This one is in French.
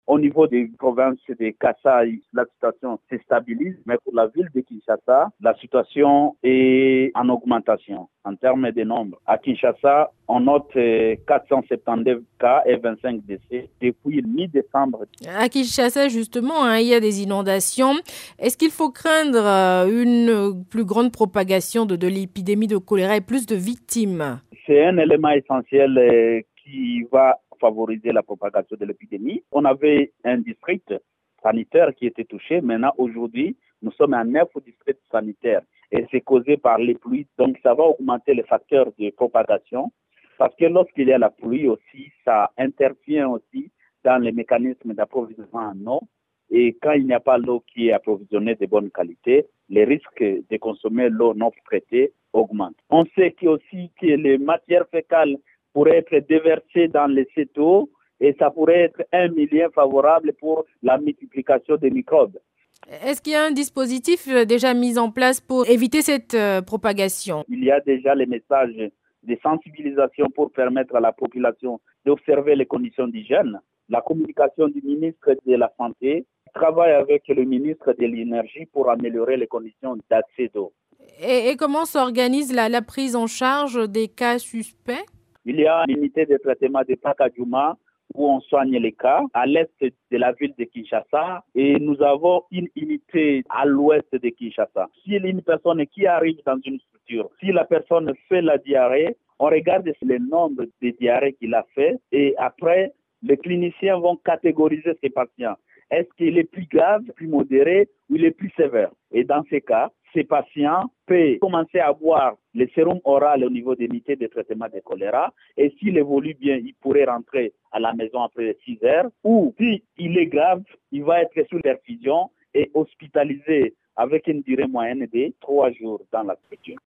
Au niveau des provinces de Kasaï, la situation se stabilise, mais pour la ville de Kinshasa, la situation est en augmentation en termes de nombre. À Kinshasa, on note 479 cas et 25 décès depuis mi-décembre. À Kinshasa, justement, il y a des inondations. Est-ce qu'il faut craindre une plus grande propagation de l'épidémie de choléra et plus de victimes? C'est un élément essentiel qui va favoriser la propagation de l'épidémie. On avait un district sanitaire qui était touché. Maintenant, aujourd'hui, nous sommes à 9 districts sanitaires et c'est causé par les pluies. Donc, ça va augmenter les facteurs de propagation parce que lorsqu'il y a la pluie aussi, ça intervient aussi dans les mécanismes d'approvisionnement en eau. Et quand il n'y a pas l'eau qui est approvisionnée de bonne qualité, les risques de consommer l'eau non traitée augmentent. On sait aussi que les matières fécales pourraient être déversées dans les cétaux et ça pourrait être un milieu favorable pour la multiplication des microbes. Est-ce qu'il y a un dispositif déjà mis en place pour éviter cette propagation? Il y a déjà les messages de sensibilisation pour permettre à la population d'observer les conditions d'hygiène. La communication du ministre de la Santé travaille avec le ministre de l'Énergie pour améliorer les conditions d'accès d'eau. Et comment s'organise la prise en charge des cas suspects? Il y a une unité de traitement de Pakadjouma où on soigne les cas à l'est de la ville de Kinshasa et nous avons une unité à l'ouest de Kinshasa. S'il y a une personne qui arrive dans une structure, si la personne fait la diarrhée, on regarde le nombre de diarrhées qu'il a fait et après, les cliniciens vont catégoriser ces patients. Est-ce qu'il est plus grave, plus modéré ou il est plus sévère? Et dans ces cas, ces patients peuvent commencer à boire le sérum oral au niveau des unités de traitement de choléra et s'il évolue bien, il pourrait rentrer à la maison après 6 heures ou s'il est grave, il va être sous perfusion et hospitalisé avec une durée moyenne de 3 jours dans la structure.